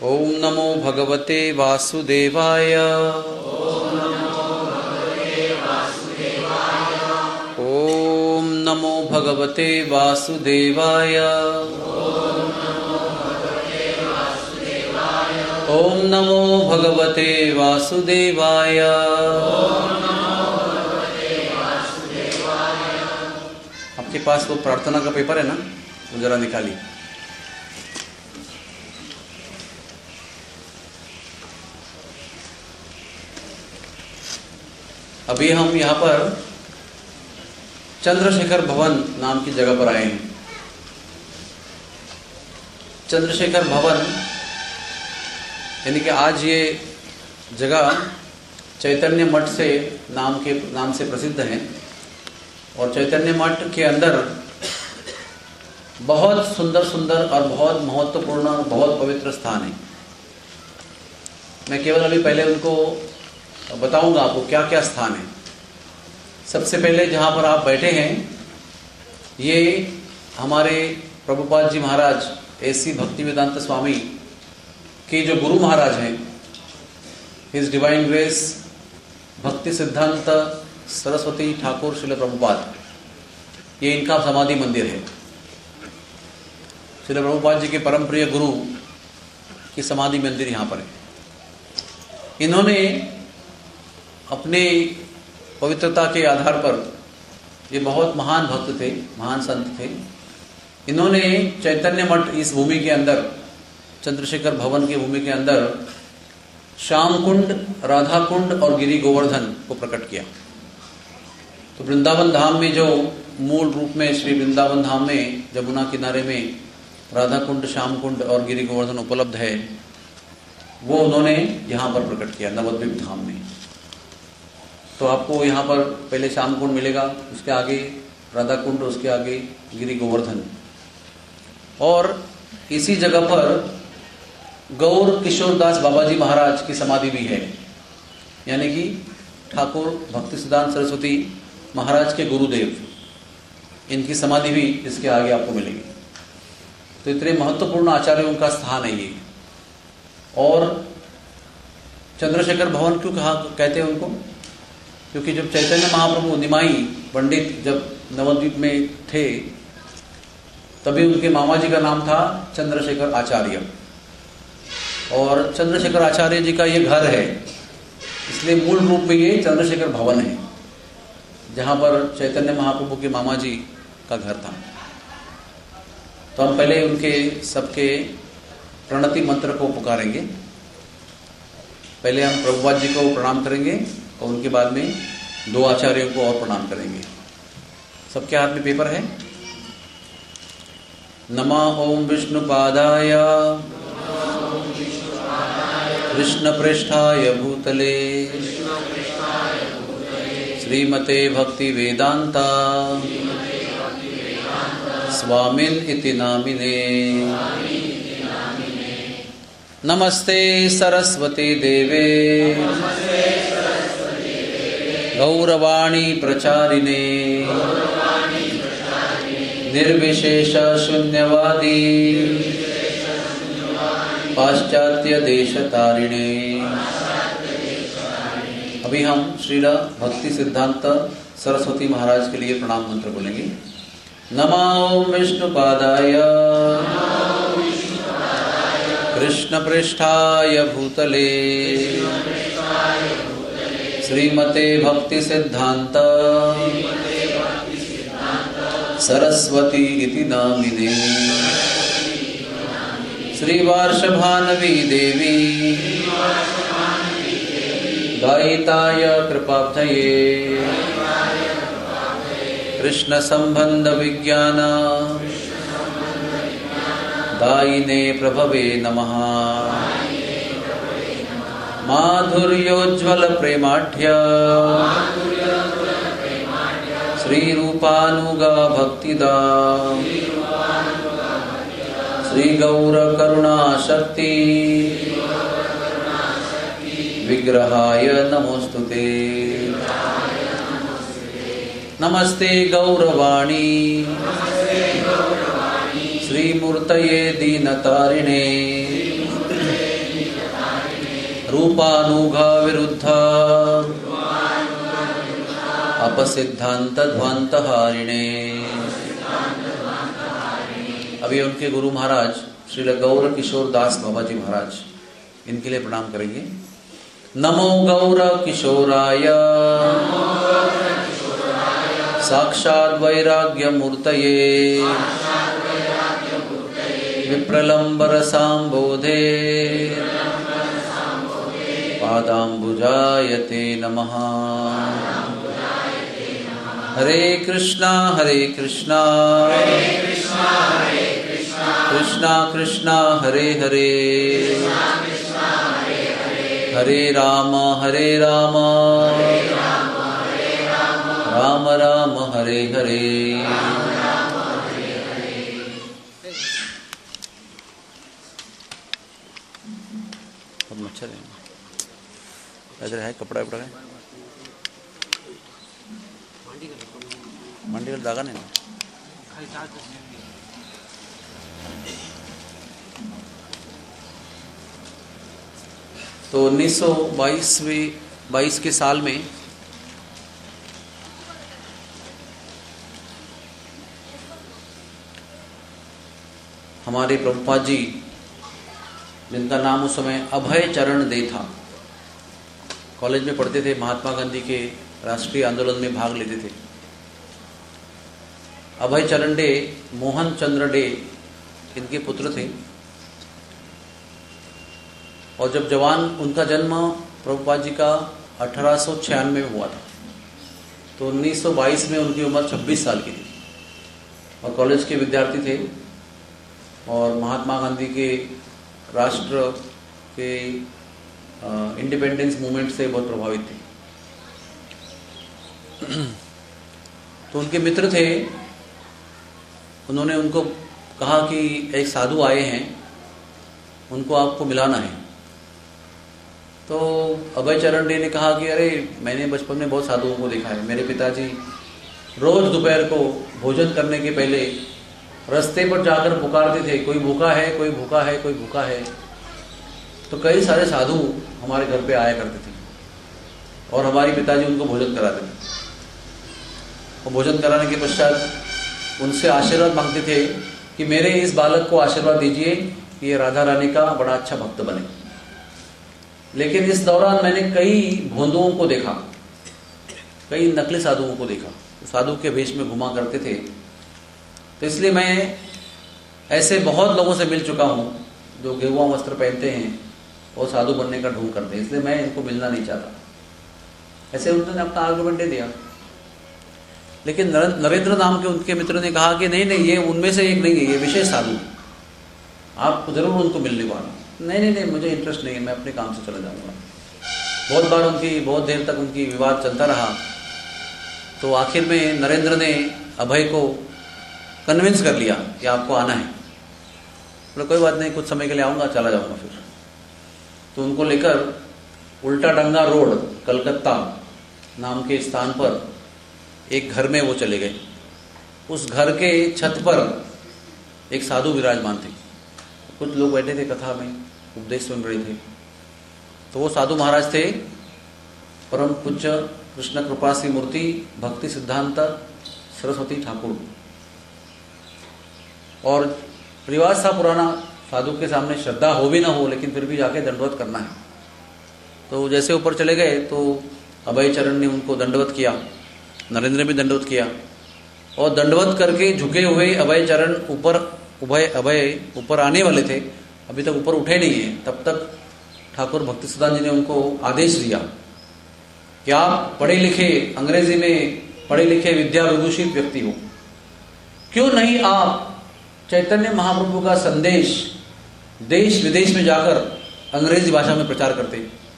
ओम नमो भगवते वासुदेवाय। ओम नमो भगवते वासुदेवाय। ओम नमो भगवते वासुदेवाय। आपके पास वो प्रार्थना का पेपर है ना, वो जरा निकालिए। अभी हम यहाँ पर चंद्रशेखर भवन नाम की जगह पर आए हैं। चंद्रशेखर भवन यानी कि आज ये जगह चैतन्य मठ से नाम से प्रसिद्ध है। और चैतन्य मठ के अंदर बहुत सुंदर सुंदर और बहुत महत्वपूर्ण और बहुत पवित्र स्थान है। मैं केवल अभी पहले उनको बताऊंगा आपको क्या क्या स्थान है। सबसे पहले जहाँ पर आप बैठे हैं ये हमारे प्रभुपाद जी महाराज ऐसी भक्तिवेदांत स्वामी के जो गुरु महाराज हैं, हिज डिवाइन ग्रेस भक्ति सिद्धांत सरस्वती ठाकुर श्रील प्रभुपाद, ये इनका समाधि मंदिर है। श्रील प्रभुपाद जी के परम प्रिय गुरु की समाधि मंदिर यहाँ पर है। इन्होंने अपने पवित्रता के आधार पर, ये बहुत महान भक्त थे, महान संत थे, इन्होंने चैतन्य मठ इस भूमि के अंदर, चंद्रशेखर भवन की भूमि के अंदर श्याम कुंड, राधा कुंड और गिरि गोवर्धन को प्रकट किया। तो वृंदावन धाम में जो मूल रूप में श्री वृंदावन धाम में जमुना किनारे में राधा कुंड, श्याम कुंड और गिरि गोवर्धन उपलब्ध है, वो उन्होंने यहाँ पर प्रकट किया नवद्वीप धाम में। तो आपको यहाँ पर पहले श्याम कुंड मिलेगा, उसके आगे राधा कुंड, उसके आगे गिरि गोवर्धन। और इसी जगह पर गौर किशोरदास बाबा जी महाराज की समाधि भी है, यानी कि ठाकुर भक्ति सिद्धांत सरस्वती महाराज के गुरुदेव, इनकी समाधि भी इसके आगे आपको मिलेगी। तो इतने महत्वपूर्ण आचार्यों का स्थान है ये। और चंद्रशेखर भवन क्यों कहते हैं उनको? क्योंकि जब चैतन्य महाप्रभु निमाई पंडित जब नवद्वीप में थे, तभी उनके मामा जी का नाम था चंद्रशेखर आचार्य। और चंद्रशेखर आचार्य जी का ये घर है, इसलिए मूल रूप में ये चंद्रशेखर भवन है, जहाँ पर चैतन्य महाप्रभु के मामा जी का घर था। तो हम पहले उनके सबके प्रणति मंत्र को पुकारेंगे। पहले हम प्रभुपाद जी को प्रणाम करेंगे और उनके बाद में दो आचार्यों को और प्रणाम करेंगे। सबके हाथ में पेपर है। नमः ओम विष्णुपादाय कृष्ण पृष्ठाय भूतले श्रीमते भक्ति वेदांता स्वामिन इति नामिने। नमस्ते सरस्वती देवे गौरवाणी प्रचारिणे निर्विशेष शून्यवादी पाश्चात्य देश तारिणे। अभी हम श्रील भक्ति सिद्धांत सरस्वती महाराज के लिए प्रणाम मंत्र बोलेंगे। नमो विष्णुपादाय कृष्ण पृष्ठाय भूतले श्रीमते भक्ति सिद्धांत सरस्वती इति नामिने। श्रीवार्षभानवी देवी गायिताय कृपाब्धये कृष्ण संबंध विज्ञान दायिने प्रभवे नमः। माधुर्योज्ज्वल प्रेमाढ्य श्री रूपानुगा भक्तिदा श्री गौर करुणा शक्ति विग्रहाय नमोस्तुते। नमस्ते गौरवाणी श्रीमूर्तये दीनतारिणे रूपानुग विरुद्ध अपसिद्धांत ध्वांत हारिणे। अभी उनके गुरु महाराज श्री गौर किशोर दास बाबा जी महाराज, इनके लिए प्रणाम करेंगे। नमो गौर किशोराय साक्षात् वैराग्य मूर्तये विप्रलंबर सांबोधे पादांबुजायते नमः। हरे कृष्णा कृष्णा कृष्णा हरे हरे, हरे राम राम राम हरे हरे। अब मच्छर है, इधर है कपड़ा है, मंडी का दागा नहीं। तो 1922 के साल में हमारे प्रभुपाद जी, जिनका नाम उस समय अभय चरण दे था, कॉलेज में पढ़ते थे, महात्मा गांधी के राष्ट्रीय आंदोलन में भाग लेते थे। अभय चरण डे, मोहन चंद्र डे इनके पुत्र थे। और जब जवान, उनका जन्म प्रभुपाद जी का 1896 में हुआ था, तो 1922 में उनकी उम्र 26 साल की थी और कॉलेज के विद्यार्थी थे और महात्मा गांधी के राष्ट्र के इंडिपेंडेंस मूवमेंट से बहुत प्रभावित थे। तो उनके मित्र थे, उन्होंने उनको कहा कि एक साधु आए हैं, उनको आपको मिलाना है। तो अभय चरण डे ने कहा कि अरे मैंने बचपन में बहुत साधुओं को देखा है, मेरे पिताजी रोज दोपहर को भोजन करने के पहले रास्ते पर जाकर पुकारते थे, कोई भूखा है, कोई भूखा है, कोई भूखा है। तो कई सारे साधु हमारे घर पे आया करते थे और हमारे पिताजी उनको भोजन कराते थे। और भोजन कराने के पश्चात उनसे आशीर्वाद मांगते थे कि मेरे इस बालक को आशीर्वाद दीजिए कि ये राधा रानी का बड़ा अच्छा भक्त बने। लेकिन इस दौरान मैंने कई भोंदुओं को देखा, कई नकली साधुओं को देखा, साधु के वेश में घुमा करते थे। तो इसलिए मैं ऐसे बहुत लोगों से मिल चुका हूँ जो गेरुआ वस्त्र पहनते हैं और साधु बनने का ढोंग करते हैं, इसलिए मैं इनको मिलना नहीं चाहता। ऐसे उन्होंने अपना आर्गुमेंट दे दिया। लेकिन नरेंद्र नाम के उनके मित्र ने कहा कि नहीं नहीं, ये उनमें से एक नहीं है, ये विशेष साधु, आप जरूर उनको मिलने को आना। नहीं, मुझे इंटरेस्ट नहीं है, मैं अपने काम से चला जाऊँगा। बहुत बार बहुत देर तक उनकी विवाद चलता रहा। तो आखिर में नरेंद्र ने अभय को कन्विंस कर लिया कि आपको आना है। बोले कोई बात नहीं, कुछ समय के लिए आऊँगा, चला जाऊँगा फिर। तो उनको लेकर उल्टा डंगा रोड कलकत्ता नाम के स्थान पर एक घर में वो चले गए। उस घर के छत पर एक साधु विराजमान थे, कुछ लोग बैठे थे, कथा में उपदेश सुन रहे थे। तो वो साधु महाराज थे परम पूज्य कृष्ण कृपा श्री मूर्ति भक्ति सिद्धांत सरस्वती ठाकुर। और रिवाज था पुराना, साधु के सामने श्रद्धा हो भी ना हो, लेकिन फिर भी जाके दंडवत करना है। तो जैसे ऊपर चले गए तो अभय चरण ने उनको दंडवत किया, नरेंद्र ने भी दंडवत किया। और दंडवत करके झुके हुए अभय चरण अभय ऊपर आने वाले थे, अभी तक ऊपर उठे नहीं है। तब तक ठाकुर भक्ति सिद्धांत जी ने उनको आदेश दिया कि आप पढ़े लिखे, अंग्रेजी में पढ़े लिखे विद्या विभूषित व्यक्ति हो, क्यों नहीं आप चैतन्य महाप्रभु का संदेश देश विदेश में जाकर अंग्रेजी भाषा में प्रचार करते।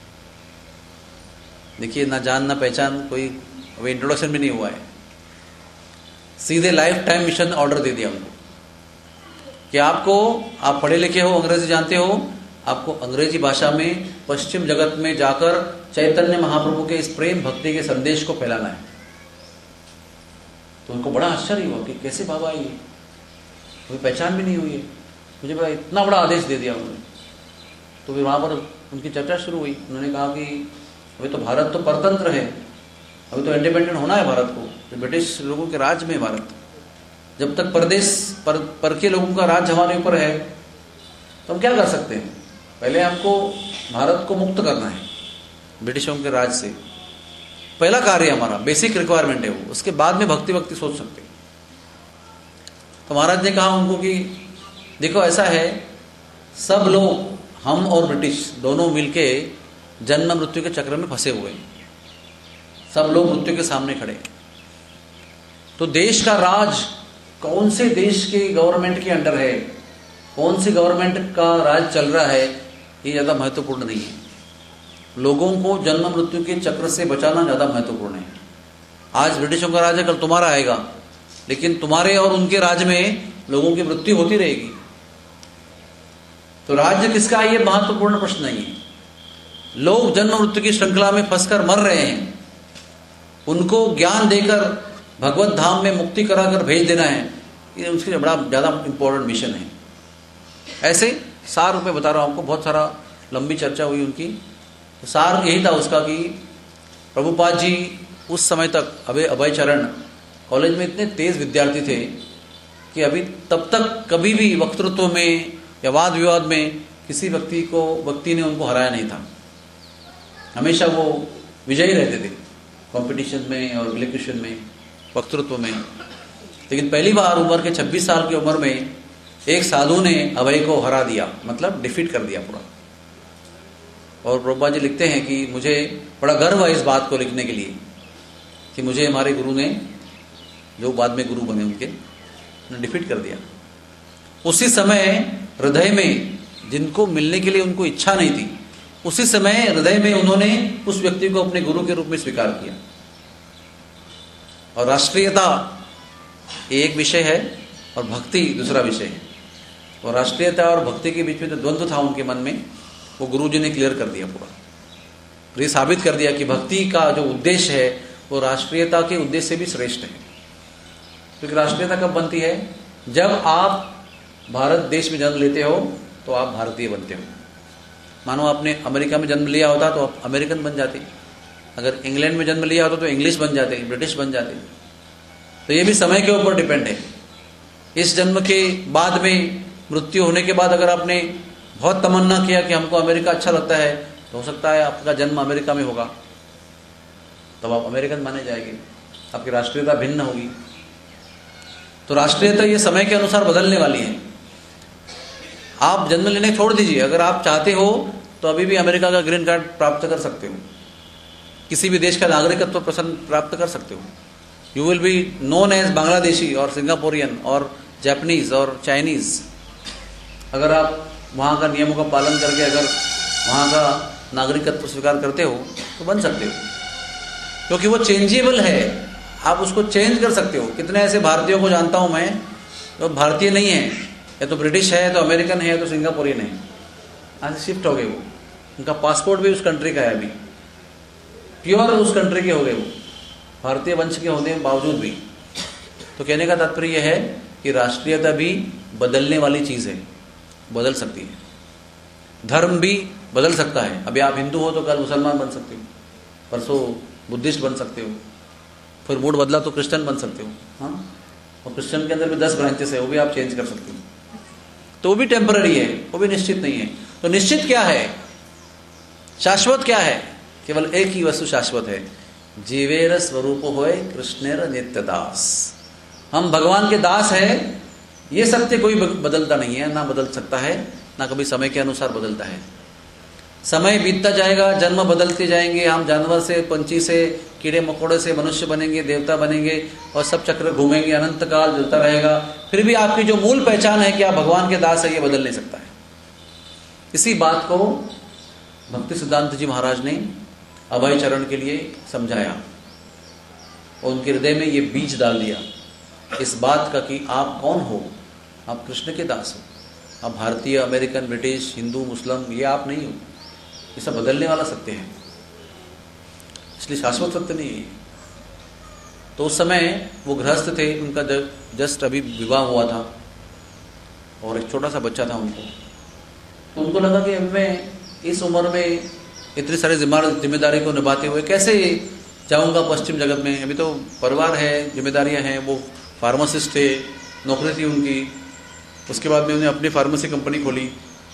देखिए, ना जान ना पहचान, कोई अभी इंट्रोडक्शन भी नहीं हुआ है, सीधे लाइफ टाइम मिशन ऑर्डर दे दिया उनको कि आप पढ़े लिखे हो, अंग्रेजी जानते हो, आपको अंग्रेजी भाषा में पश्चिम जगत में जाकर चैतन्य महाप्रभु के इस प्रेम भक्ति के संदेश को फैलाना है। तो उनको बड़ा आश्चर्य हुआ कि कैसे बाबा, ये कोई पहचान भी नहीं हुई है, मुझे बड़ा इतना बड़ा आदेश दे दिया उन्होंने। तो फिर वहाँ पर उनकी चर्चा शुरू हुई। उन्होंने कहा कि अभी तो भारत तो परतंत्र है, अभी तो इंडिपेंडेंट होना है भारत को, तो ब्रिटिश लोगों के राज में भारत, जब तक परदेश पर के लोगों का राज हमारे ऊपर है तो हम क्या कर सकते हैं। पहले हमको भारत को मुक्त करना है ब्रिटिशों के राज से, पहला कार्य हमारा, बेसिक रिक्वायरमेंट है वो, उसके बाद में भक्ति भक्ति सोच सकते हैं। तो महाराज ने कहा उनको कि देखो ऐसा है, सब लोग, हम और ब्रिटिश दोनों मिलके जन्म मृत्यु के चक्र में फंसे हुए हैं, सब लोग मृत्यु के सामने खड़े। तो देश का राज कौन से देश के गवर्नमेंट के अंडर है, कौन सी गवर्नमेंट का राज चल रहा है, ये ज़्यादा महत्वपूर्ण नहीं है। लोगों को जन्म मृत्यु के चक्र से बचाना ज़्यादा महत्वपूर्ण है। आज ब्रिटिशों का राज है, कल तुम्हारा आएगा, लेकिन तुम्हारे और उनके राज में लोगों की मृत्यु होती रहेगी। तो राज्य किसका है, ये महत्वपूर्ण प्रश्न नहीं है। लोग जन्म मृत्यु की श्रृंखला में फंसकर मर रहे हैं, उनको ज्ञान देकर भगवत धाम में मुक्ति कराकर भेज देना है, ये उसके बड़ा ज़्यादा इंपॉर्टेंट मिशन है। ऐसे सार रूप में बता रहा हूँ आपको, बहुत सारा लंबी चर्चा हुई उनकी। तो सार यही था उसका कि प्रभुपाद जी उस समय तक अभय चरण कॉलेज में इतने तेज विद्यार्थी थे कि अभी तब तक कभी भी वक्तृत्व में या वाद विवाद में किसी व्यक्ति ने उनको हराया नहीं था। हमेशा वो विजयी रहते थे कंपटीशन में और इलेक्ट्रिशियन में, वक्तृत्व में। लेकिन पहली बार उम्र के 26 साल की उम्र में एक साधु ने अभय को हरा दिया, मतलब डिफीट कर दिया पूरा। और प्रभुपाद जी लिखते हैं कि मुझे बड़ा गर्व है इस बात को लिखने के लिए कि मुझे हमारे गुरु ने, जो बाद में गुरु बने उनके, डिफीट कर दिया। उसी समय हृदय में, जिनको मिलने के लिए उनको इच्छा नहीं थी, उसी समय हृदय में उन्होंने उस व्यक्ति को अपने गुरु के रूप में स्वीकार किया। और राष्ट्रीयता एक विषय है और भक्ति दूसरा विषय है। और राष्ट्रीयता और भक्ति के बीच में जो द्वंद्व था उनके मन में, वो गुरु जी ने क्लियर कर दिया पूरा। ये साबित कर दिया कि भक्ति का जो उद्देश्य है वो राष्ट्रीयता के उद्देश्य से भी श्रेष्ठ है। क्योंकि राष्ट्रीयता कब बनती है, जब आप भारत देश में जन्म लेते हो तो आप भारतीय बनते हो। मानो आपने अमेरिका में जन्म लिया होता तो आप अमेरिकन बन जाते, अगर इंग्लैंड में जन्म लिया होता तो इंग्लिश बन जाते, ब्रिटिश बन जाते। तो ये भी समय के ऊपर डिपेंड है। इस जन्म के बाद में, मृत्यु होने के बाद अगर आपने बहुत तमन्ना किया कि हमको अमेरिका अच्छा लगता है, तो हो सकता है आपका जन्म अमेरिका में होगा, तब आप अमेरिकन माने जाएंगे, आपकी राष्ट्रीयता भिन्न होगी। तो राष्ट्रीयता ये समय के अनुसार बदलने वाली है। आप जन्म लेने छोड़ दीजिए, अगर आप चाहते हो तो अभी भी अमेरिका का ग्रीन कार्ड प्राप्त कर सकते हो, किसी भी देश का नागरिकत्व प्राप्त कर सकते हो। You will be known as Bangladeshi और सिंगापुरियन और जापानीज और चाइनीज। अगर आप वहाँ का नियमों का पालन करके अगर वहाँ का नागरिकत्व स्वीकार करते हो तो बन सकते हो, क्योंकि वो चेंजेबल है, आप उसको चेंज कर सकते हो। कितने ऐसे भारतीयों को जानता हूँ मैं जो भारतीय नहीं है, या तो ब्रिटिश है, तो अमेरिकन है, तो सिंगापुरियन है, आज शिफ्ट हो गए वो, उनका पासपोर्ट भी उस कंट्री का है, अभी प्योर उस कंट्री के हो गए, वो भारतीय वंश के होने के बावजूद भी। तो कहने का तात्पर्य यह है कि राष्ट्रीयता भी बदलने वाली चीज़ है, बदल सकती है। धर्म भी बदल सकता है। अभी आप हिंदू हो तो कल मुसलमान बन सकते हो, परसों बुद्धिस्ट बन सकते हो, फिर मूड बदला तो क्रिश्चियन बन सकते हो। हाँ, और क्रिश्चियन के अंदर भी 10 ब्रांचेस है, वो भी आप चेंज कर सकते हो। तो वो भी टेम्पररी है, वो भी निश्चित नहीं है। तो निश्चित क्या है, शाश्वत क्या है? केवल एक ही वस्तु शाश्वत है, जीवेर स्वरूप होए कृष्णेर नित्य दास। हम भगवान के दास है, ये सत्य कोई बदलता नहीं है, ना बदल सकता है, ना कभी समय के अनुसार बदलता है। समय बीतता जाएगा, जन्म बदलते जाएंगे, हम जानवर से, पंछी से, कीड़े मकोड़े से मनुष्य बनेंगे, देवता बनेंगे, और सब चक्र घूमेंगे, अनंत काल चलता रहेगा। फिर भी आपकी जो मूल पहचान है कि आप भगवान के दास है, ये बदल नहीं सकता है। इसी बात को भक्ति सिद्धांत जी महाराज ने अभय चरण के लिए समझाया और उनके हृदय में ये बीज डाल दिया इस बात का कि आप कौन हो, आप कृष्ण के दास हो। आप भारतीय, अमेरिकन, ब्रिटिश, हिंदू, मुस्लिम, ये आप नहीं हो। ये सब बदलने वाला सत्य है, इसलिए शाश्वत सत्य नहीं है। तो उस समय वो गृहस्थ थे, उनका जस्ट अभी विवाह हुआ था और एक छोटा सा बच्चा था उनको। तो उनको लगा कि अब मैं इस उम्र में इतनी सारी जिम्मेदारी को निभाते हुए कैसे जाऊंगा पश्चिम जगत में। अभी तो परिवार है, जिम्मेदारियां हैं। वो फार्मासिस्ट थे, नौकरी थी उनकी। उसके बाद में उन्हें अपनी फार्मेसी कंपनी खोली।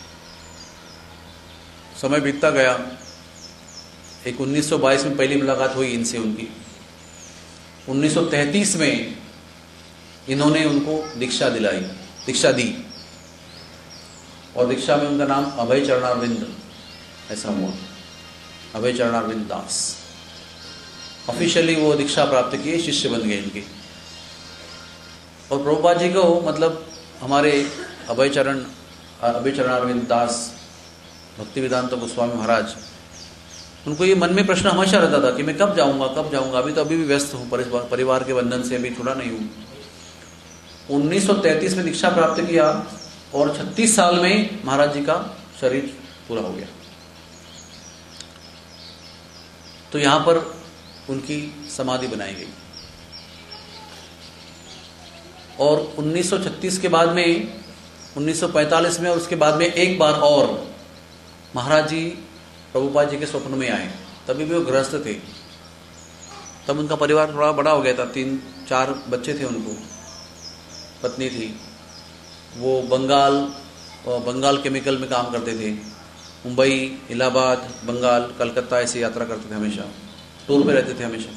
समय बीतता गया। एक 1922 में पहली मुलाकात हुई इनसे उनकी। 1933 में इन्होंने उनको दीक्षा दी, और दीक्षा में उनका नाम अभय चरणारविंद ऐसा हुआ, अभय चरणारविंद दास। ऑफिशियली वो दीक्षा प्राप्त किए, शिष्य बन गए इनके। और प्रभुपाद जी को मतलब हमारे अभय चरणारविंद दास भक्तिवेदांत गोस्वामी महाराज, उनको ये मन में प्रश्न हमेशा रहता था कि मैं कब जाऊंगा। अभी भी व्यस्त हूँ, परिवार के बंधन से अभी छुड़ा नहीं हूँ। 1933 में दीक्षा प्राप्त किया और 36 साल में महाराज जी का शरीर पूरा हो गया। तो यहां पर उनकी समाधि बनाई गई। और 1936 के बाद में 1945 में और उसके बाद में एक बार और महाराज जी प्रभुपाद जी के स्वप्न में आए। तभी भी वो गृहस्थ थे। तब उनका परिवार थोड़ा बड़ा हो गया था, 3-4 बच्चे थे उनको, पत्नी थी। वो बंगाल केमिकल में काम करते थे। मुंबई, इलाहाबाद, बंगाल, कलकत्ता ऐसी यात्रा करते थे, हमेशा टूर पे रहते थे हमेशा।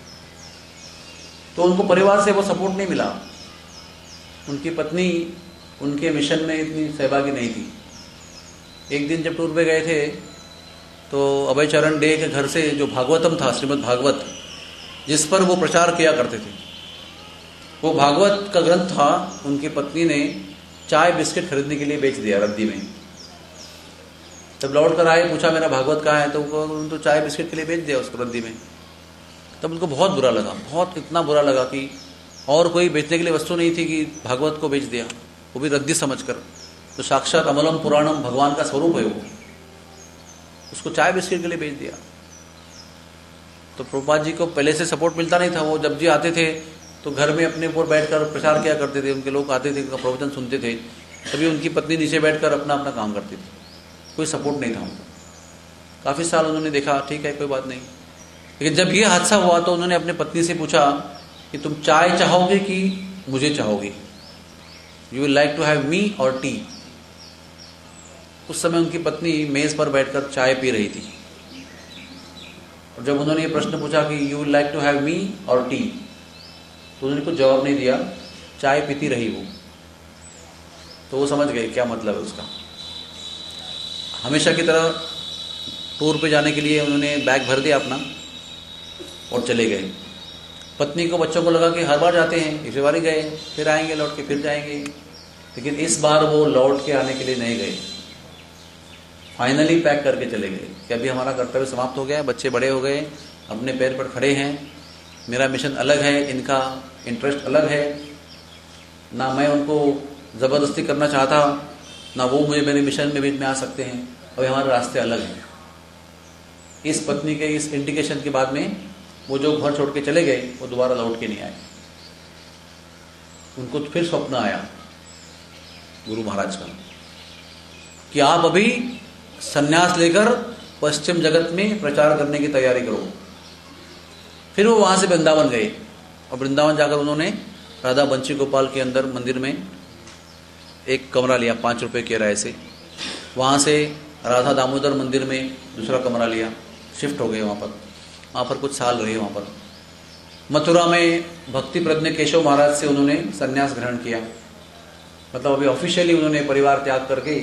तो उनको परिवार से वो सपोर्ट नहीं मिला। उनकी पत्नी उनके मिशन में इतनी सहभागी नहीं थी। एक दिन जब टूर पे गए थे तो अभय चरण डे के घर से जो भागवतम था, श्रीमद् भागवत, जिस पर वो प्रचार किया करते थे, वो भागवत का ग्रंथ था, उनकी पत्नी ने चाय बिस्किट खरीदने के लिए बेच दिया रद्दी में। जब लौट कर आए, पूछा मेरा भागवत कहाँ है, तो उन्होंने तो चाय बिस्किट के लिए बेच दिया उसको रद्दी में। तब उनको बहुत बुरा लगा, इतना बुरा लगा कि और कोई बेचने के लिए वस्तु नहीं थी कि भागवत को बेच दिया, वो भी रद्दी समझकर। तो साक्षात अमलम पुराणम भगवान का स्वरूप है वो, उसको चाय बिस्किट के लिए बेच दिया। तो प्रभुपाद जी को पहले से सपोर्ट मिलता नहीं था। वो जब जी आते थे तो घर में अपने ऊपर बैठकर प्रचार किया करते थे। उनके लोग आते थे, प्रवचन सुनते थे, तभी उनकी पत्नी नीचे बैठकर अपना काम करती थी। कोई सपोर्ट नहीं था उनको। काफ़ी साल उन्होंने देखा, ठीक है कोई बात नहीं। लेकिन जब ये हादसा हुआ तो उन्होंने अपने पत्नी से पूछा कि तुम चाय चाहोगे कि मुझे चाहोगे, you will like to have me or tea. उस समय उनकी पत्नी मेज पर बैठकर चाय पी रही थी। और जब उन्होंने ये प्रश्न पूछा कि you will like to have me or tea, तो उन्होंने कुछ जवाब नहीं दिया, चाय पीती रही वो। तो वो समझ गए क्या मतलब है उसका। हमेशा की तरह टूर पे जाने के लिए उन्होंने बैग भर दिया अपना और चले गए। पत्नी को, बच्चों को लगा कि हर बार जाते हैं, इस बार ही गए, फिर आएंगे लौट के, फिर जाएंगे। लेकिन इस बार वो लौट के आने के लिए नहीं गए। फाइनली पैक करके चले गए कि अभी हमारा कर्तव्य समाप्त हो गया है, बच्चे बड़े हो गए, अपने पैर पर खड़े हैं, मेरा मिशन अलग है, इनका इंटरेस्ट अलग है, ना मैं उनको ज़बरदस्ती करना चाहता, ना वो मुझे मेरे मिशन में बीच में आ सकते हैं, और हमारे रास्ते अलग हैं। इस पत्नी के इस इंडिकेशन के बाद में वो जो घर छोड़ के चले गए, वो दोबारा लौट के नहीं आए। उनको फिर स्वप्न आया गुरु महाराज का कि आप अभी संन्यास लेकर पश्चिम जगत में प्रचार करने की तैयारी करो। फिर वो वहां से वृंदावन गए, और वृंदावन जाकर उन्होंने राधा बंशी गोपाल के अंदर मंदिर में एक कमरा लिया 5 रुपए किराए से। वहाँ से राधा दामोदर मंदिर में दूसरा कमरा लिया, शिफ्ट हो गए वहाँ पर कुछ साल रहे। वहाँ पर मथुरा में भक्ति प्रज्ञ केशव महाराज से उन्होंने संन्यास ग्रहण किया। मतलब अभी ऑफिशियली उन्होंने परिवार त्याग करके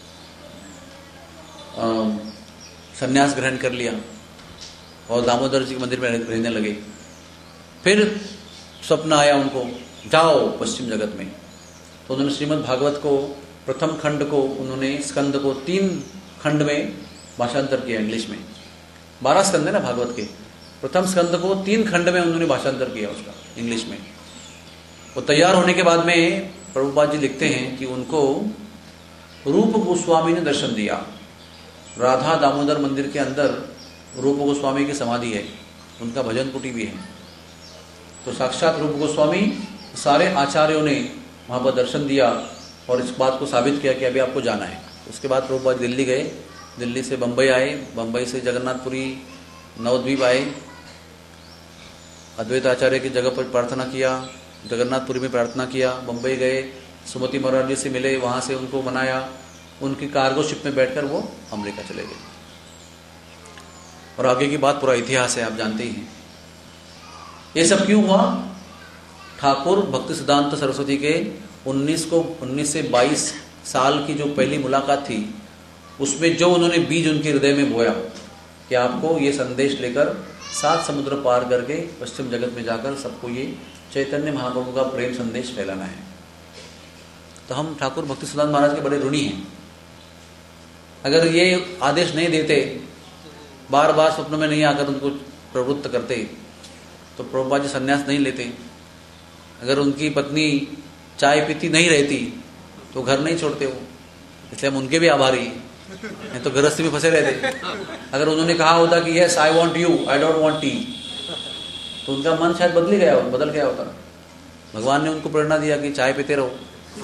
संन्यास ग्रहण कर लिया और दामोदर जी के मंदिर में रहने लगे। फिर स्वप्न आया उनको, जाओ पश्चिम जगत में। तो उन्होंने श्रीमद् भागवत को प्रथम खंड को, उन्होंने स्कंद को 3 खंड में भाषांतर किया इंग्लिश में। 12 स्कंद है ना भागवत के। प्रथम स्कंद को 3 खंड में उन्होंने भाषांतर किया उसका इंग्लिश में। वो तैयार होने के बाद में प्रभुपाद जी लिखते हैं कि उनको रूप गोस्वामी ने दर्शन दिया। राधा दामोदर मंदिर के अंदर रूप गोस्वामी की समाधि है, उनका भजन कुटी भी है। तो साक्षात रूप गोस्वामी, सारे आचार्यों ने वहाँ पर दर्शन दिया और इस बात को साबित किया कि अभी आपको जाना है उसके बाद प्रभुपाद दिल्ली गए, दिल्ली से बम्बई आए, बम्बई से जगन्नाथपुरी नवद्वीप आए, अद्वैत आचार्य की जगह पर प्रार्थना किया, जगन्नाथपुरी में प्रार्थना किया, बम्बई गए, सुमति महाराज जी से मिले, वहाँ से उनको मनाया, उनकी कार्गो शिप में बैठकर वो अमेरिका चले गए। और आगे की बात पूरा इतिहास है, आप जानते ही हैं। ये सब क्यों हुआ? ठाकुर भक्ति सिद्धांत सरस्वती के 19 से 22 साल की जो पहली मुलाकात थी, उसमें जो उन्होंने बीज उनके हृदय में बोया कि आपको ये संदेश लेकर 7 समुद्र पार करके पश्चिम जगत में जाकर सबको ये चैतन्य महाप्रभु का प्रेम संदेश फैलाना है। तो हम ठाकुर भक्ति सिद्धांत महाराज के बड़े ऋणी हैं। अगर ये आदेश नहीं देते, बार बार स्वप्न में नहीं आकर उनको प्रवृत्त करते, तो प्रभुपाद जी संन्यास नहीं लेते। अगर उनकी पत्नी चाय पीती नहीं रहती तो घर नहीं छोड़ते वो, इसलिए हम उनके भी आभारी हैं, नहीं तो गृहस्थी में फंसे रहते। अगर उन्होंने कहा होता कि yes I want you, I don't want tea, तो उनका मन शायद बदल गया होता। भगवान ने उनको प्रेरणा दिया कि चाय पीते रहो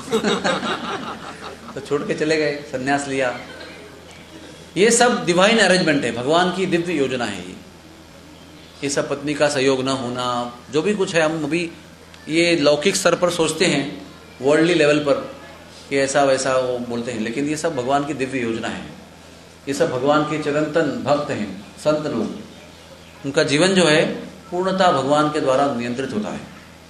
तो छोड़ के चले गए, संन्यास लिया। ये सब डिवाइन अरेंजमेंट है, भगवान की दिव्य योजना है। ये सब पत्नी का सहयोग न होना, जो भी कुछ है, हम अभी ये लौकिक स्तर पर सोचते हैं, वर्ल्डली लेवल पर कि ऐसा वैसा वो बोलते हैं, लेकिन ये सब भगवान की दिव्य योजना है। ये सब भगवान के चिरंतन भक्त हैं, संत लोग, उनका जीवन जो है पूर्णतः भगवान के द्वारा नियंत्रित होता है।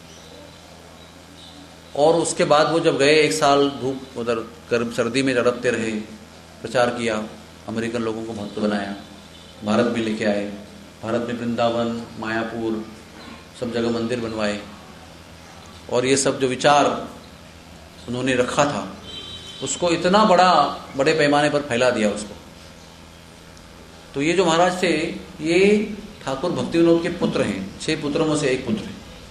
और उसके बाद वो जब गए, 1 साल धूप उधर गर्म सर्दी में तड़पते रहे, प्रचार किया, अमेरिकन लोगों को भक्त बनाया, भारत भी लेके आए, भारत में वृंदावन, मायापुर, सब जगह मंदिर बनवाए। और ये सब जो विचार उन्होंने रखा था, उसको इतना बड़े पैमाने पर फैला दिया उसको। तो ये जो महाराज थे, ये ठाकुर भक्ति विनोद के पुत्र हैं, 6 पुत्रों में से एक पुत्र है।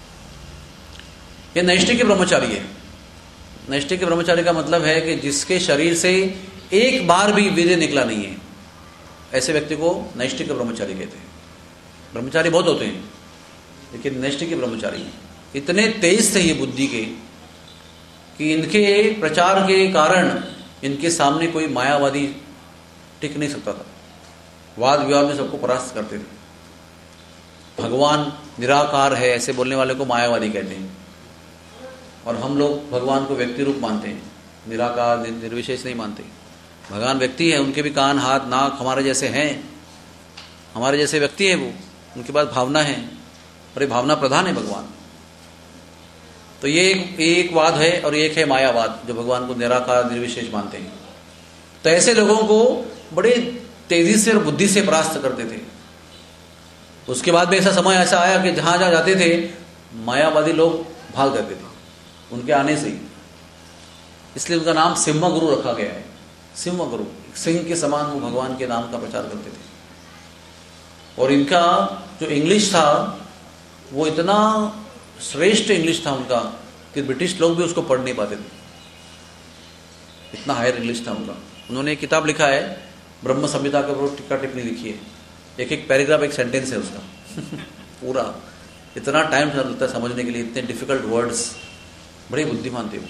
ये नैष्ठिक ब्रह्मचारी है। नैष्ठिक ब्रह्मचारी का मतलब है कि जिसके शरीर से एक बार भी वीर्य निकला नहीं है, ऐसे व्यक्ति को नैष्ठिक ब्रह्मचारी कहते हैं। ब्रह्मचारी बहुत होते हैं, लेकिन नैष्ठिक ब्रह्मचारी इतने तेज थे ये बुद्धि के कि इनके प्रचार के कारण इनके सामने कोई मायावादी टिक नहीं सकता था। वाद विवाद में सबको परास्त करते थे। भगवान निराकार है ऐसे बोलने वाले को मायावादी कहते हैं, और हम लोग भगवान को व्यक्ति रूप मानते हैं, निराकार निर्विशेष नहीं मानते। भगवान व्यक्ति है, उनके भी कान, हाथ, नाक हमारे जैसे हैं, हमारे जैसे व्यक्ति है वो, उनके पास भावना है, और ये भावना प्रधान है भगवान। तो ये एक वाद है, और एक है मायावाद, जो भगवान को निराकार निर्विशेष मानते हैं। तो ऐसे लोगों को बड़े तेजी से और बुद्धि से परास्त करते थे। उसके बाद में ऐसा समय ऐसा आया कि जहां जहां जाते थे मायावादी लोग भाग जाते थे उनके आने से ही। इसलिए उनका नाम सिंह गुरु रखा गया है। सिंह गुरु, सिंह के समान वो भगवान के नाम का प्रचार करते थे। और इनका जो इंग्लिश था वो इतना श्रेष्ठ इंग्लिश था उनका कि ब्रिटिश लोग भी उसको पढ़ नहीं पाते थे, इतना हायर इंग्लिश था उनका। उन्होंने एक किताब लिखा है, ब्रह्म संहिता के ऊपर टीका टिप्पणी लिखी है, एक पैराग्राफ, एक सेंटेंस है उसका पूरा। इतना टाइम लगता है समझने के लिए, इतने डिफिकल्ट वर्ड्स, बड़े बुद्धिमान थे वो।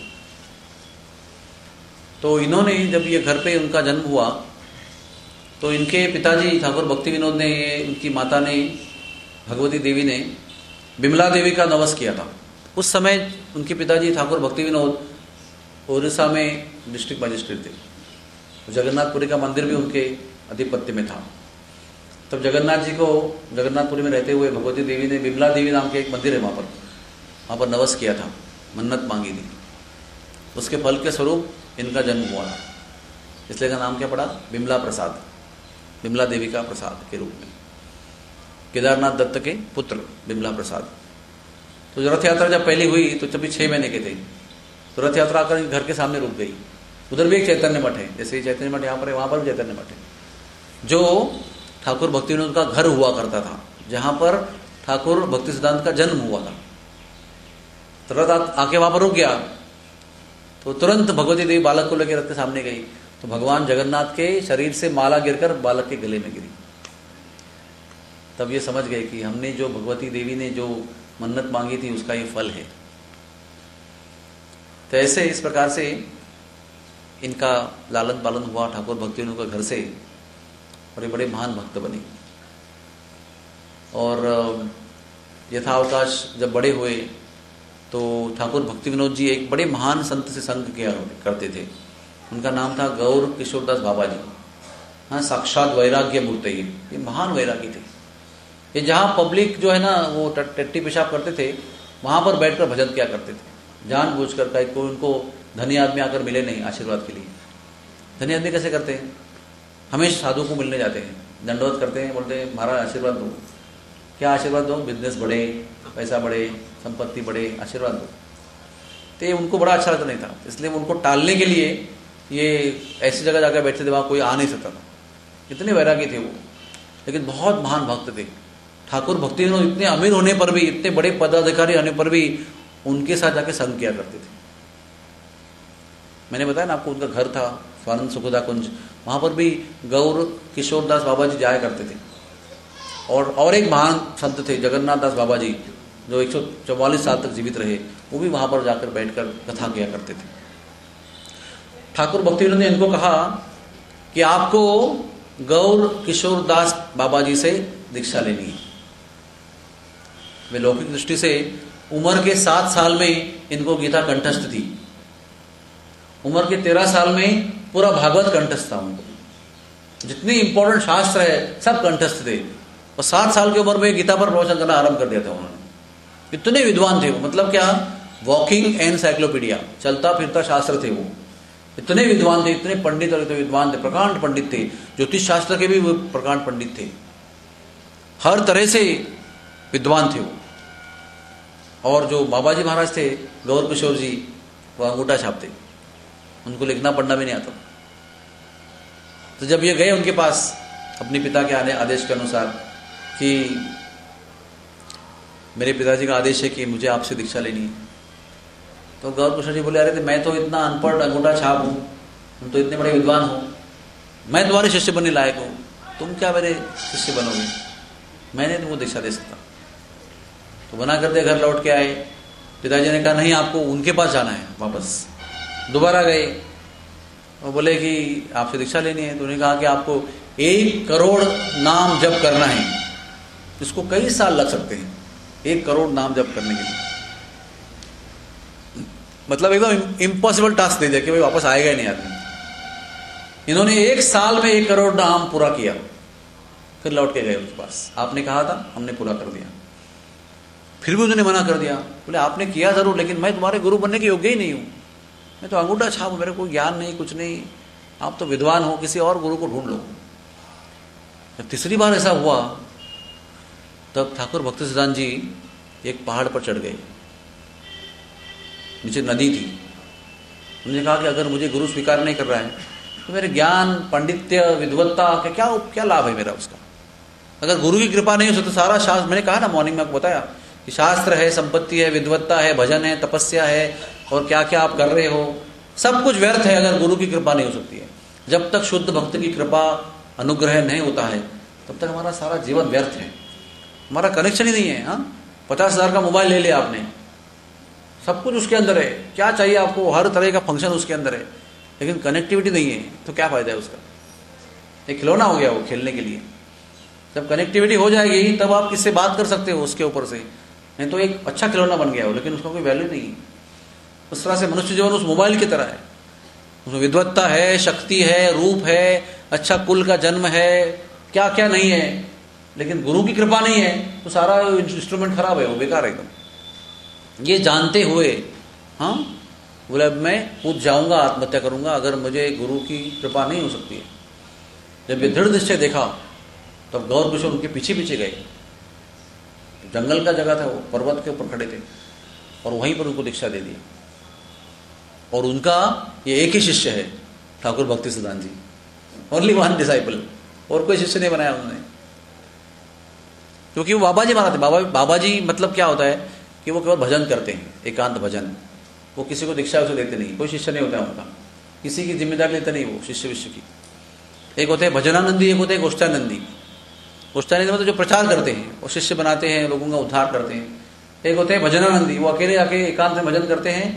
तो इन्होंने जब ये घर पे उनका जन्म हुआ, तो इनके पिताजी ठाकुर भक्ति विनोद ने, उनकी माता ने, भगवती देवी ने बिमला देवी का नवस किया था। उस समय उनके पिताजी ठाकुर भक्ति विनोद उड़ीसा में डिस्ट्रिक्ट मजिस्ट्रेट थे। जगन्नाथपुरी का मंदिर भी उनके आधिपत्य में था। तब जगन्नाथ जी को, जगन्नाथपुरी में रहते हुए भगवती देवी ने बिमला देवी नाम के एक मंदिर है वहाँ पर नवस किया था, मन्नत मांगी थी। उसके फल के स्वरूप इनका जन्म हुआ, इसलिए का नाम क्या पड़ा? बिमला प्रसाद, बिमला देवी का प्रसाद के रूप में। केदारनाथ दत्त के पुत्र बिमला प्रसाद। तो रथ यात्रा जब पहली हुई तो जब भी 6 महीने के थे, तो रथ यात्रा आकर घर के सामने रुक गई। उधर भी एक चैतन्य मठ है, जैसे चैतन्य मठ यहाँ पर है, वहाँ पर भी चैतन्य मठ है, जो ठाकुर भक्ति विनोद का घर हुआ करता था, जहाँ पर ठाकुर भक्ति सिद्धांत का जन्म हुआ था। तो रथ आके वहाँ पर रुक गया, तो तुरंत भगवती देवी बालक को लेकर रथ के सामने गई, तो भगवान जगन्नाथ के शरीर से माला गिरकर बालक के गले में गिरी। तब ये समझ गए कि हमने जो, भगवती देवी ने जो मन्नत मांगी थी उसका ये फल है। तो ऐसे इस प्रकार से इनका लालन पालन हुआ ठाकुर भक्तिविनोद के घर से और ये बड़े महान भक्त बने। और यथावकाश जब बड़े हुए तो ठाकुर भक्तिविनोद जी एक बड़े महान संत से संग किया करते थे। उनका नाम था गौर किशोरदास बाबा जी। हाँ, साक्षात वैराग्य मूर्ति ये महान वैरागी थे। ये जहाँ पब्लिक जो है ना वो टट्टी पेशाब करते थे वहाँ पर बैठकर भजन किया करते थे, जानबूझकर। कहीं कोई उनको धनी आदमी आकर मिले नहीं आशीर्वाद के लिए। धनी आदमी कैसे करते हैं? हमेशा साधु को मिलने जाते हैं, दंडवत करते हैं, बोलते हैं महाराज आशीर्वाद दो। क्या आशीर्वाद दो? बिजनेस बढ़े, पैसा बढ़े, संपत्ति बढ़े, आशीर्वाद दो। तो उनको बड़ा अच्छा लगता नहीं था, इसलिए उनको टालने के लिए ये ऐसी जगह जाकर बैठते थे वहाँ कोई आ नहीं सकता था। इतने वैरागी थे वो, लेकिन बहुत महान भक्त थे। ठाकुर भक्तिविनोद इतने अमीर होने पर भी, इतने बड़े पदाधिकारी होने पर भी उनके साथ जाके संग किया करते थे। मैंने बताया ना आपको, उनका घर था स्वानंद सुखदा कुंज, वहाँ पर भी गौर किशोरदास बाबा जी जाया करते थे। और एक महान संत थे जगन्नाथ दास बाबा जी, जो 144 साल तक जीवित रहे, वो भी वहाँ पर जाकर बैठकर कथा किया करते थे। ठाकुर भक्तिविनोद ने इनको कहा कि आपको गौर किशोरदास बाबा जी से दीक्षा लेनी है। वे लौकिक दृष्टि से उम्र के 7 साल में इनको गीता कंठस्थ थी, उम्र के 13 साल में पूरा भागवत कंठस्थ था उनको। जितने इंपॉर्टेंट शास्त्र है सब कंठस्थ थे, और 7 साल की उम्र में गीता पर प्रवचन करना आरंभ कर दिया था उन्होंने। इतने विद्वान थे वो, मतलब क्या, वॉकिंग एनसाइक्लोपीडिया, चलता फिरता शास्त्र थे वो। इतने विद्वान थे, इतने पंडित और इतने विद्वान थे, प्रकांड पंडित थे। ज्योतिष शास्त्र के भी वो प्रकांड पंडित थे, हर तरह से विद्वान थे वो। और जो बाबा जी महाराज थे गौर किशोर जी, वो अंगूठा छापते, उनको लिखना पढ़ना भी नहीं आता। तो जब ये गए उनके पास अपने पिता के आदेश के अनुसार कि मेरे पिताजी का आदेश है कि मुझे आपसे दीक्षा लेनी है, तो गौर किशोर जी बोले, अरे मैं तो इतना अनपढ़ अंगूठा छाप हूँ, तुम तो इतने बड़े विद्वान हो, मैं तुम्हारे शिष्य बनने लायक हूँ, तुम क्या मेरे शिष्य बनोगे? मैंने तुमको दीक्षा दे सकता। तो बना कर दे, घर लौट के आए। पिताजी ने कहा नहीं, आपको उनके पास जाना है वापस। दोबारा गए और बोले कि आपसे दीक्षा लेनी है। तो उन्होंने कहा कि आपको 1 करोड़ नाम जप करना है, इसको कई साल लग सकते हैं 1 करोड़ नाम जप करने के लिए। मतलब एकदम इम्पॉसिबल टास्क दे दिया कि भाई वापस आएगा ही नहीं आदमी। इन्होंने 1 साल में 1 करोड़ नाम पूरा किया, फिर लौट के गए उनके पास। आपने कहा था, हमने पूरा कर दिया। फिर भी उन्होंने मना कर दिया, बोले आपने किया जरूर, लेकिन मैं तुम्हारे गुरु बनने के योग्य ही नहीं हूँ, मैं तो अंगूठा छाप हूँ, मेरे को ज्ञान नहीं, कुछ नहीं, आप तो विद्वान हो, किसी और गुरु को ढूंढ लो। जब तीसरी बार ऐसा हुआ तब ठाकुर भक्ति सिद्धांत जी एक पहाड़ पर चढ़ गए, नीचे नदी थी। उन्होंने कहा कि अगर मुझे गुरु स्वीकार नहीं कर रहा है तो मेरे ज्ञान, पांडित्य, विद्वत्ता का क्या लाभ है मेरा उसका? अगर गुरु की कृपा नहीं हो सकती, सारा शास्त्र, मैंने कहा ना मॉर्निंग में आपको बताया कि शास्त्र है, संपत्ति है, विद्वत्ता है, भजन है, तपस्या है, और क्या क्या आप कर रहे हो, सब कुछ व्यर्थ है अगर गुरु की कृपा नहीं हो सकती है। जब तक शुद्ध भक्त की कृपा, अनुग्रह नहीं होता है तब तक हमारा सारा जीवन व्यर्थ है, हमारा कनेक्शन ही नहीं है। हाँ, 50,000 का मोबाइल ले लिया आपने, सब कुछ उसके अंदर है, क्या चाहिए आपको, हर तरह का फंक्शन उसके अंदर है, लेकिन कनेक्टिविटी नहीं है, तो क्या फायदा है उसका? एक खिलौना हो गया वो खेलने के लिए। जब कनेक्टिविटी हो जाएगी तब आप किससे बात कर सकते हो उसके ऊपर से, नहीं तो एक अच्छा खिलौना बन गया हो, लेकिन उसका कोई वैल्यू नहीं है। उस तरह से मनुष्य जीवन उस मोबाइल की तरह है, उसमें विद्वत्ता है, शक्ति है, रूप है, अच्छा कुल का जन्म है, क्या क्या नहीं है, लेकिन गुरु की कृपा नहीं है तो सारा इंस्ट्रूमेंट खराब है, वो बेकार है एकदम। ये जानते हुए हाँ बोले अब मैं कूद जाऊंगा, आत्महत्या करूंगा अगर मुझे गुरु की कृपा नहीं हो सकती है। जब ये दृढ़ निश्चय देखा तब गौर किशोर उनके पीछे पीछे गए। जंगल का जगह था, वो पर्वत के ऊपर खड़े थे, और वहीं पर उनको दीक्षा दे दी। और उनका ये एक ही शिष्य है ठाकुर भक्ति सिद्धांत जी, ओनली 1 डिसाइपल, और कोई शिष्य नहीं बनाया उन्होंने, क्योंकि वो बाबा जी बनाते। बाबा जी मतलब क्या होता है कि वो केवल भजन करते हैं, एकांत भजन, वो किसी को दीक्षा उसे देते नहीं, कोई शिष्य नहीं होता है उनका, किसी की जिम्मेदारी लेते नहीं वो शिष्य विष्य की। एक होते हैं भजनानंदी, एक होते हैं गोष्ठानंदी। गोष्ठानंदी मतलब जो प्रचार करते हैं, वो शिष्य बनाते हैं, लोगों का उद्धार करते हैं। एक होते हैं भजनानंदी, वो अकेले आके एकांत में भजन करते हैं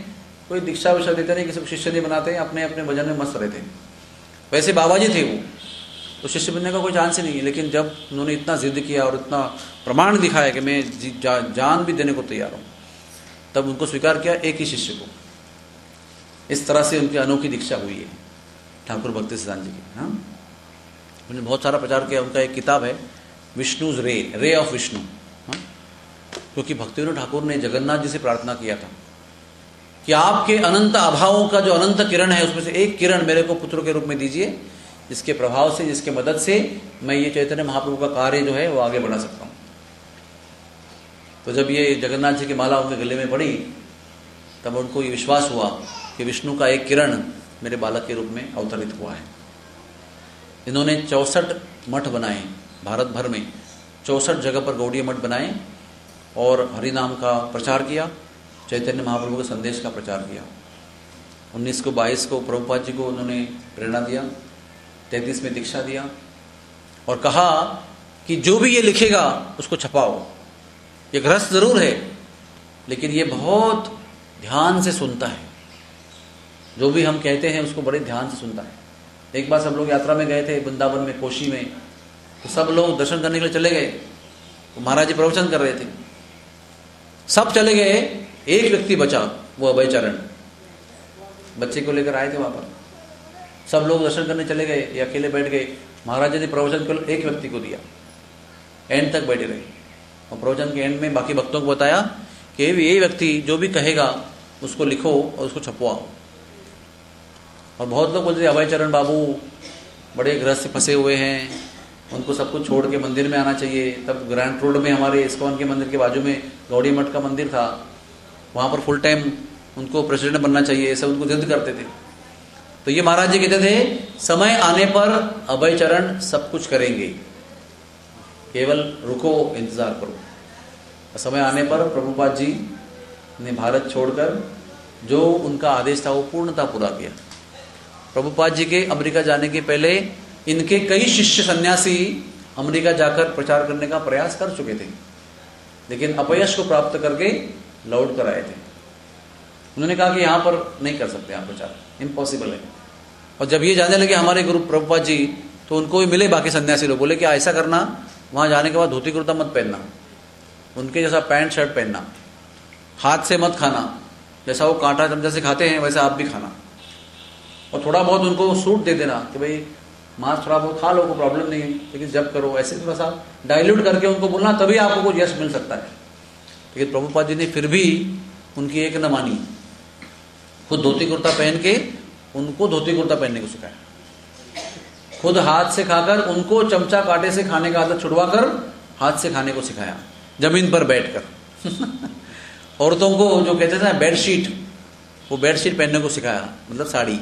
कोई दीक्षा विषय देते नहीं, किसी को शिष्य नहीं बनाते, अपने अपने भजन में मस्त रहते हैं। वैसे बाबा जी थे वो, तो शिष्य बनने का कोई चांस ही नहीं है। लेकिन जब उन्होंने इतना जिद किया और इतना प्रमाण दिखाया कि मैं जान भी देने को तैयार हूँ, तब उनको स्वीकार किया एक ही शिष्य को। इस तरह से उनकी अनोखी दीक्षा हुई है ठाकुर भक्ति सिद्धांत जी की। हाँ, उन्होंने बहुत सारा प्रचार किया। उनका एक किताब है विष्णुज रे ऑफ विष्णु। हाँ, क्योंकि भक्तिविनोद ठाकुर ने जगन्नाथ जी से प्रार्थना किया था कि आपके अनंत अभावों का जो अनंत किरण है, उसमें से एक किरण मेरे को पुत्र के रूप में दीजिए, जिसके प्रभाव से, जिसके मदद से मैं ये चैतन्य महाप्रभु का कार्य जो है वो आगे बढ़ा सकता हूँ। तो जब ये जगन्नाथ जी की माला उनके गले में पड़ी, तब उनको ये विश्वास हुआ कि विष्णु का एक किरण मेरे बालक के रूप में अवतरित हुआ है। इन्होंने 64 मठ बनाए भारत भर में, 64 जगह पर गौड़ीय मठ बनाए और हरिनाम का प्रचार किया, चैतन्य महाप्रभु के संदेश का प्रचार किया। 1922 को प्रभुपाद जी को उन्होंने प्रेरणा दिया, 33 में दीक्षा दिया और कहा कि जो भी ये लिखेगा उसको छपाओ। ये गृहस्थ जरूर है, लेकिन ये बहुत ध्यान से सुनता है, जो भी हम कहते हैं उसको बड़े ध्यान से सुनता है। एक बार सब लोग यात्रा में गए थे वृंदावन में, कोशी में, तो सब लोग दर्शन करने के लिए चले गए। तो महाराज जी प्रवचन कर रहे थे, सब चले गए, एक व्यक्ति बचा, वो अभय चरण, बच्चे को लेकर आए थे वहां पर। सब लोग दर्शन करने चले गए, ये अकेले बैठ गए। महाराज जी ने प्रवचन केवल एक व्यक्ति को दिया, एंड तक बैठे रहे। और प्रवचन के एंड में बाकी भक्तों को बताया कि ये व्यक्ति जो भी कहेगा उसको लिखो और उसको छपवाओ। और बहुत लोग बोलते थे अभय चरण बाबू बड़े गृहस्थ से फंसे हुए हैं, उनको सब कुछ छोड़ के मंदिर में आना चाहिए। तब ग्रैंड रोड में हमारे इस्कॉन के मंदिर के बाजू में गौड़ी मठ का मंदिर था, वहाँ पर फुल टाइम उनको प्रेसिडेंट बनना चाहिए, सब उनको जिद करते थे। तो ये महाराज जी कहते थे समय आने पर अभय चरण सब कुछ करेंगे, केवल रुको, इंतजार करो। समय आने पर प्रभुपाद जी ने भारत छोड़कर जो उनका आदेश था वो पूर्णतः पूरा किया। प्रभुपाद जी के अमेरिका जाने के पहले इनके कई शिष्य सन्यासी अमेरिका जाकर प्रचार करने का प्रयास कर चुके थे, लेकिन अपयश को प्राप्त करके लौट कर आए थे। उन्होंने कहा कि यहाँ पर नहीं कर सकते आप प्रचार, इम्पॉसिबल है। और जब ये जाने लगे हमारे गुरु प्रभुपाद जी, तो उनको भी मिले बाकी सन्यासी लोग, बोले कि ऐसा करना, वहाँ जाने के बाद धोती कुर्ता मत पहनना, उनके जैसा पैंट शर्ट पहनना, हाथ से मत खाना, जैसा वो कांटा चमचा से खाते हैं वैसा आप भी खाना, और थोड़ा बहुत उनको सूट दे देना कि भाई मांस थोड़ा बहुत खा लो, कोई प्रॉब्लम नहीं है, लेकिन जब करो ऐसे थोड़ा सा डाइल्यूट करके उनको बोलना, तभी आपको कुछ यश मिल सकता है। लेकिन प्रभुपाद जी ने फिर भी उनकी एक न मानी, खुद धोती कुर्ता पहन के उनको धोती कुर्ता पहनने को सिखाया, खुद हाथ से खाकर उनको चमचा कांटे से खाने का आदत छुड़वा कर हाथ से खाने को सिखाया, जमीन पर बैठकर। औरतों को जो कहते थे ना बेडशीट, वो बेडशीट पहनने को सिखाया, मतलब साड़ी।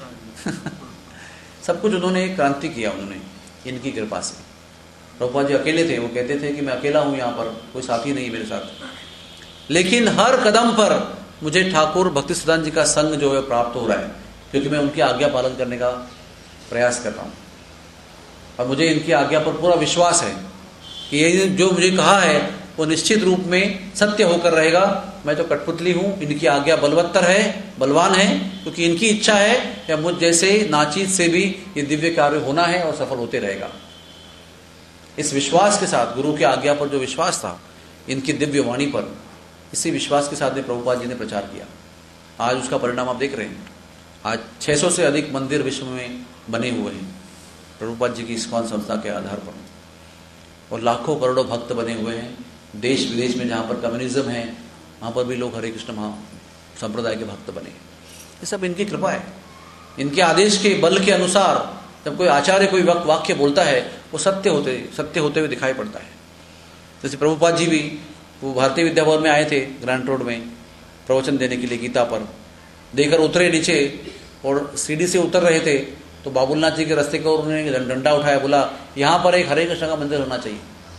सब कुछ उन्होंने क्रांति किया उन्होंने, इनकी कृपा से। प्रभुपाद जी अकेले थे, वो कहते थे कि मैं अकेला हूं यहाँ पर, कोई साथी नहीं मेरे साथ, लेकिन हर कदम पर मुझे ठाकुर भक्ति सिद्धांत जी का संग जो है प्राप्त हो रहा है, क्योंकि मैं उनकी आज्ञा पालन करने का प्रयास कर रहा हूँ। और मुझे इनकी आज्ञा पर पूरा विश्वास है कि ये जो मुझे कहा है वो निश्चित रूप में सत्य होकर रहेगा। मैं तो कठपुतली हूँ, इनकी आज्ञा बलवत्तर है, बलवान है, क्योंकि इनकी इच्छा है कि मुझ जैसे नाचीज से भी ये दिव्य कार्य होना है और सफल होते रहेगा। इस विश्वास के साथ, गुरु की आज्ञा पर जो विश्वास था, इनकी दिव्य वाणी पर, इसी विश्वास के साथ प्रभुपाद जी ने प्रचार किया। आज उसका परिणाम आप देख रहे हैं। आज 600 से अधिक मंदिर विश्व में बने हुए हैं प्रभुपाद जी की इस्कॉन संस्था के आधार पर, और लाखों करोड़ों भक्त बने हुए हैं। देश विदेश में जहाँ पर कम्युनिज्म है, वहाँ पर भी लोग हरे कृष्ण महा संप्रदाय के भक्त बने। ये सब इनकी कृपा है। इनके आदेश के बल के अनुसार जब कोई आचार्य कोई वाक्य बोलता है, वो सत्य होते हुए दिखाई पड़ता है। जैसे प्रभुपाद जी भी वो भारतीय विद्या भवन में आए थे, ग्रैंड रोड में प्रवचन देने के लिए गीता पर, देकर उतरे नीचे और सीढ़ी से उतर रहे थे, तो बाबुलनाथ जी के रास्ते को उन्होंने डंडा उठाया, बोला यहाँ पर एक हरे कृष्ण का मंदिर होना चाहिए।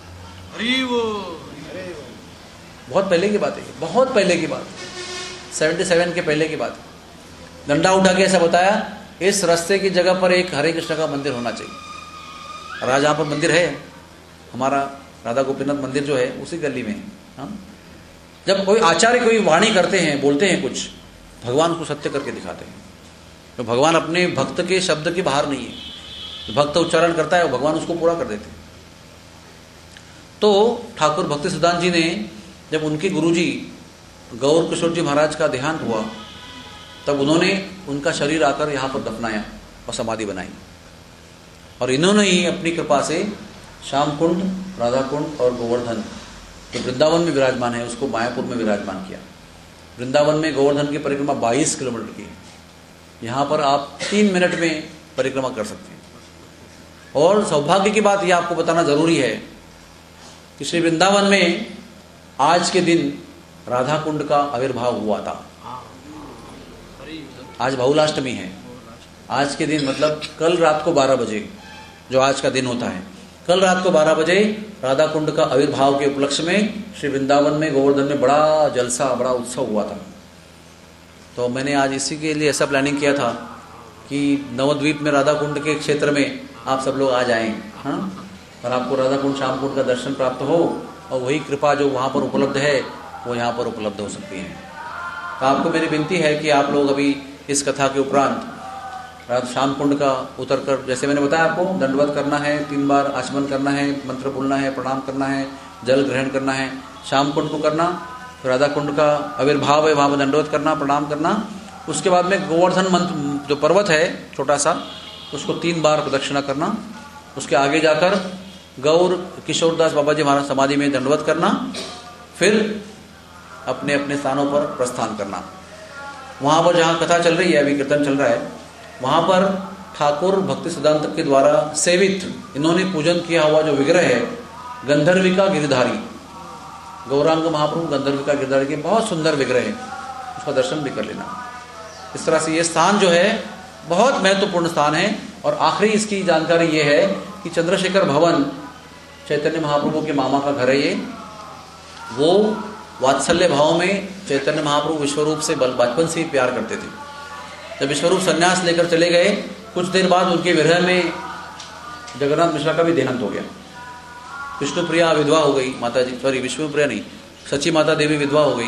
बहुत पहले की बात है, बहुत पहले की बात, 77 के पहले की बात। डंडा उठा के ऐसा बताया, इस रास्ते की जगह पर एक हरे कृष्ण का मंदिर होना चाहिए। और आज यहाँ पर मंदिर है, हमारा राधा गोपीनाथ मंदिर जो है उसी गली में है। जब कोई आचार्य कोई वाणी करते हैं, बोलते हैं कुछ, भगवान उसको सत्य करके दिखाते हैं। तो भगवान अपने भक्त के शब्द के बाहर नहीं है, तो भक्त उच्चारण करता है, भगवान उसको पूरा कर देते हैं। तो ठाकुर भक्ति सिद्धांत जी ने, जब उनके गुरुजी गौर किशोर जी महाराज का देहांत हुआ, तब उन्होंने उनका शरीर आकर यहाँ पर दफनाया और समाधि बनाई, और इन्होंने ही अपनी कृपा से श्याम कुंड, राधा कुंड और गोवर्धन, जो वृंदावन में विराजमान है, उसको मायापुर में विराजमान किया। वृंदावन में गोवर्धन की परिक्रमा 22 किलोमीटर की है, यहाँ पर आप 3 मिनट में परिक्रमा कर सकते हैं। और सौभाग्य की बात यह आपको बताना जरूरी है कि श्री वृंदावन में आज के दिन राधा कुंड का आविर्भाव हुआ था। आज बहुलाष्टमी है, आज के दिन मतलब कल रात को 12 बजे, जो आज का दिन होता है, कल रात को 12 बजे राधा कुंड का आविर्भाव के उपलक्ष्य में श्री वृंदावन में गोवर्धन में बड़ा जलसा, बड़ा उत्सव हुआ था। तो मैंने आज इसी के लिए ऐसा प्लानिंग किया था कि नवद्वीप में राधा कुंड के क्षेत्र में आप सब लोग आ जाएं, हाँ, और आपको राधा कुंड, श्याम कुंड का दर्शन प्राप्त हो, और वही कृपा जो वहाँ पर उपलब्ध है वो यहाँ पर उपलब्ध हो सकती है। तो आपको मेरी विनती है कि आप लोग अभी इस कथा के उपरांत श्याम कुंड का उतर कर, जैसे मैंने बताया आपको, दंडवत करना है, 3 बार आचमन करना है, मंत्र बोलना है, प्रणाम करना है, जल ग्रहण करना है, श्याम कुंड को करना, तो राधा कुंड का आविर्भाव है वहाँ पर दंडवत करना, प्रणाम करना। उसके बाद में गोवर्धन मंत्र जो पर्वत है छोटा सा, उसको 3 बार प्रदक्षिणा करना। उसके आगे जाकर गौर किशोरदास बाबा जी महाराज समाधि में दंडवत करना, फिर अपने अपने स्थानों पर प्रस्थान करना। वहाँ पर जहाँ कथा चल रही है, अभी कीर्तन चल रहा है, वहाँ पर ठाकुर भक्ति सिद्धांत के द्वारा सेवित, इन्होंने पूजन किया हुआ जो विग्रह है, गंधर्विका गिरधारी, गौरांग महाप्रभु गंधर्विका गिरधारी के बहुत सुंदर विग्रह है, उसका दर्शन भी कर लेना। इस तरह से ये स्थान जो है बहुत महत्वपूर्ण स्थान है। और आखिरी इसकी जानकारी ये है कि चंद्रशेखर भवन चैतन्य महाप्रभु के मामा का घर है ये। वो वात्सल्य भाव में चैतन्य महाप्रभु विश्वरूप से बचपन से ही प्यार करते थे। जब विश्वरूप संन्यास लेकर चले गए, कुछ देर बाद उनके विरह में जगन्नाथ मिश्रा का भी देहांत हो गया। विष्णुप्रिया विधवा हो गई, माता जी, सॉरी विष्णुप्रिया नहीं, सची माता देवी विधवा हो गई।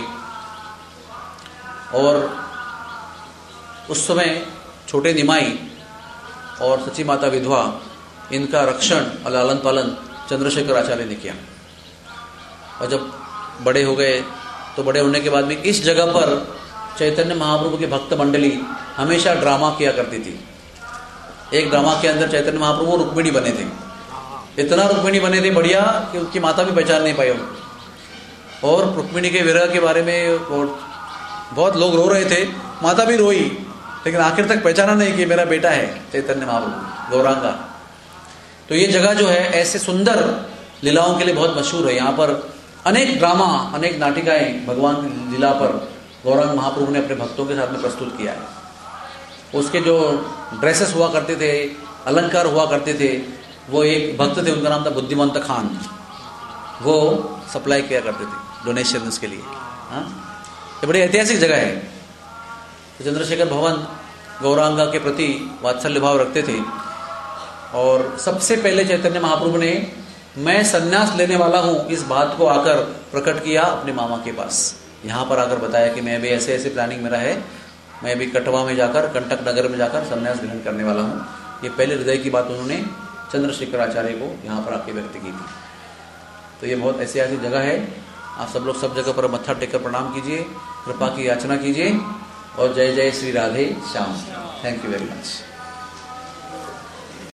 और उस समय छोटे निमाई और सची माता विधवा, इनका रक्षण और लालन पालन चंद्रशेखर आचार्य ने किया। और जब बड़े हो गए तो बड़े होने के बाद में इस जगह पर चैतन्य महाप्रभु की भक्त मंडली हमेशा ड्रामा किया करती थी। एक ड्रामा के अंदर चैतन्य महाप्रभु रुक्मिणी बने थे, इतना रुक्मिणी बने थे बढ़िया कि उनकी माता भी पहचान नहीं पाई। और रुक्मिणी के विरह के बारे में बहुत लोग रो रहे थे, माता भी रोई, लेकिन आखिर तक पहचाना नहीं कि मेरा बेटा है चैतन्य महाप्रभु गौरांगा। तो ये जगह जो है ऐसे सुंदर लीलाओं के लिए बहुत मशहूर है। यहाँ पर अनेक ड्रामा, अनेक नाटिकाएं भगवान की लीला पर गौरांग महाप्रभु ने अपने भक्तों के साथ में प्रस्तुत किया है। उसके जो ड्रेसेस हुआ करते थे, अलंकार हुआ करते थे, वो एक भक्त थे, उनका नाम था बुद्धिमंत खान, वो सप्लाई किया करते थे डोनेशन के लिए। हाँ, ये बड़ी ऐतिहासिक जगह है। तो चंद्रशेखर भवन गौरांगा के प्रति वात्सल्य भाव रखते थे। और सबसे पहले चैतन्य महाप्रभु ने मैं संन्यास लेने वाला हूँ इस बात को आकर प्रकट किया अपने मामा के पास। यहाँ पर आकर बताया कि मैं भी ऐसे ऐसे प्लानिंग मेरा है, मैं भी कटवा में जाकर, कंटक नगर में जाकर संन्यास ग्रहण करने वाला हूँ। ये पहले हृदय की बात उन्होंने चंद्रशेखर आचार्य को यहाँ पर आके व्यक्त की थी। तो ये बहुत ऐसी जगह है। आप सब लोग सब जगह पर मत्था टेकर प्रणाम कीजिए, कृपा की याचना कीजिए, और जय जय Shri Radhe Shyam. Thank you very much.